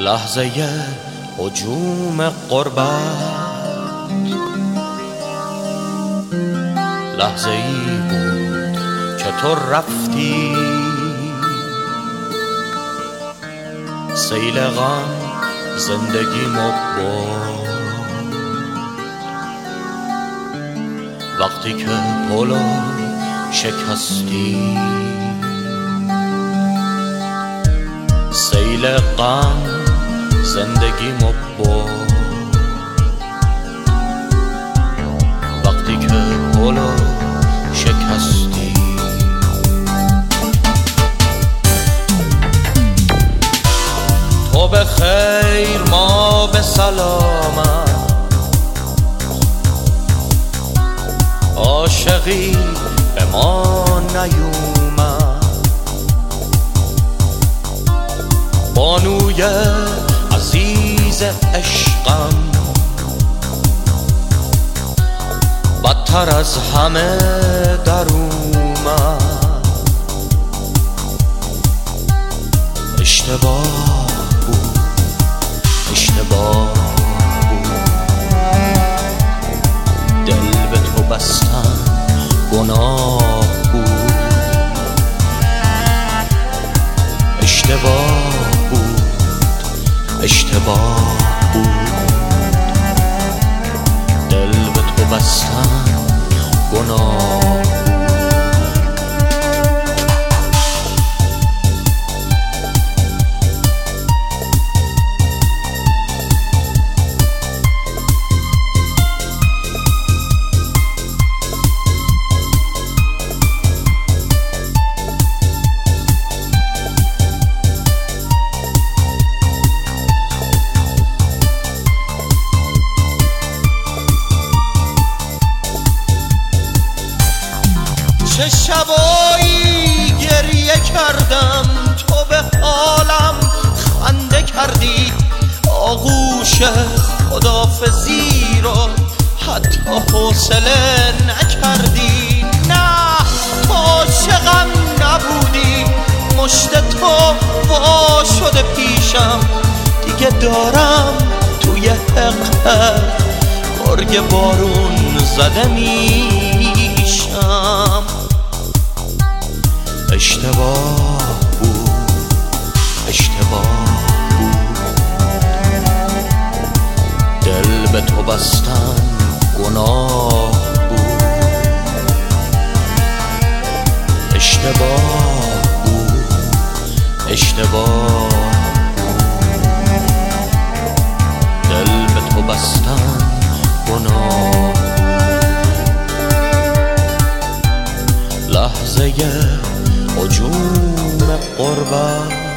لحظه هجوم قربت لحظه ای بود که تو رفتی، سیل غم زندگیمو برد. وقتی که پلو شکستی، سیل غم زندگیمو برد. وقتی که پلو شکستی، تو به خیر ما به سلامت، عاشقی به ما نیومد. بانوی عزیز عشقم بدتر از همه در اومد. اشتباه بود، اشتباه بود، دل به تو بستن گناه بود. اشتباه بود، اشتباه بود، دل به تو بستن گناه بود. چه شبایی گریه کردم، تو به حالم خنده کردی. آغوش خداحافظی رو حتی حوصله نکردی. نه تو عاشقم نبودی، مشت تو وا شده پیشم. دیگه دارم توی حقت گرگ بارون زده میشم. اشتباه بود، اشتباه بود، دل به تو بستن گناه بود. اشتباه بود، اشتباه بود، دل به تو بستن گناه بود. لحظه هجوم قربت